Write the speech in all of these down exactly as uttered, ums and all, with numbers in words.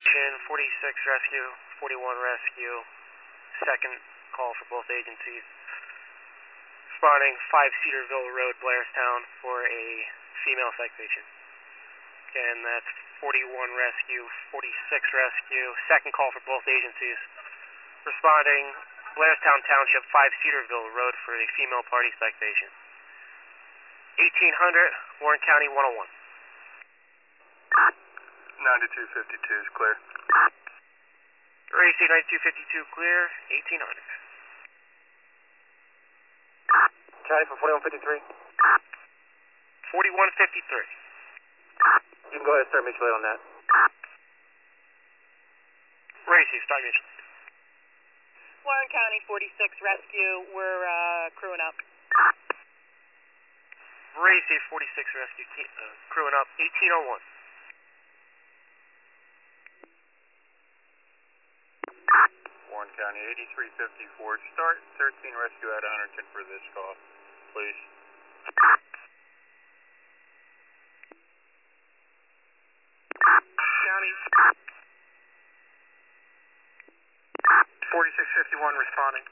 Station, forty-six rescue, forty-one rescue, second call for both agencies. Responding five Cedarville Road, Blairstown for a female psych patient. Again, that's forty-one rescue, forty-six rescue, second call for both agencies. Responding Blairstown Township, five Cedarville Road for a female party psych patient. eighteen hundred, Warren County one oh one. ninety-two fifty-two is clear. R A C ninety-two fifty-two clear, eighteen hundred. County for forty-one fifty-three. forty-one fifty-three. You can go ahead and start mutual aid on that. R A C, start mutual aid. Warren County forty-six rescue, we're uh, crewing up. R A C forty-six rescue, uh, crewing up, eighteen oh one. Warren County eighty-three fifty-four, start thirteen rescue at Hunterton for this call, please. County forty-six fifty-one responding.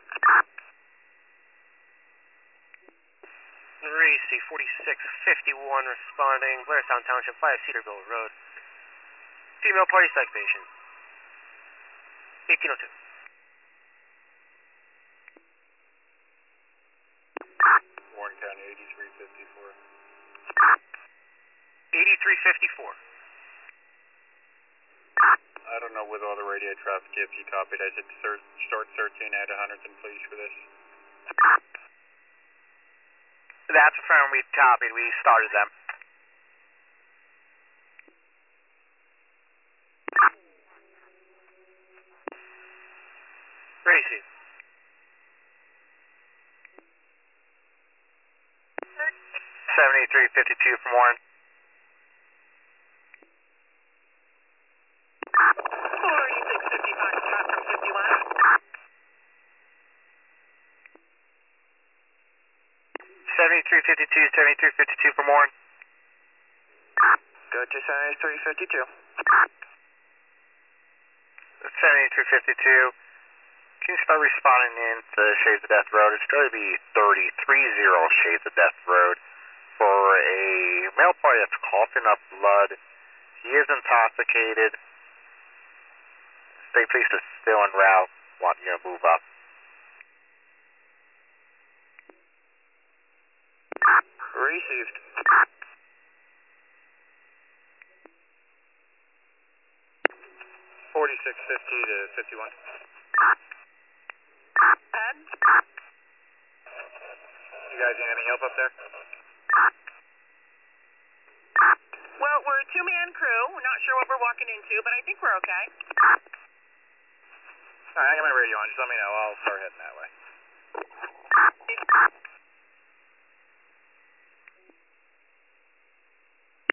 R A C forty-six fifty-one responding, Blairstown Township, five Cedarville Road. Female party psych patient. eighteen oh two. Warren County eighty-three fifty-four. eighty-three fifty-four. I don't know with all the radio traffic if you copied. I said start thirteen at Hunterton, please, for this. That's a firm we copied. We started them. Gracie. seventy-three fifty-two from Warren. forty-six fifty-five, shot from fifty-one. seventy-three fifty-two, seventy-three fifty-two from Warren. Go to seventy-three fifty-two. seventy-three fifty-two. Can you start responding in to Shades of Death Road? It's going to be thirty-three zero Shades of Death Road for a male party that's coughing up blood. He is intoxicated. Stay please is still en route. Want you to move up. Received. forty-six fifty to fifty-one. Ed? You guys need any help up there? Well, we're a two-man crew. We're not sure what we're walking into, but I think we're okay. Alright, I got my radio on. Just let me know. I'll start heading that way.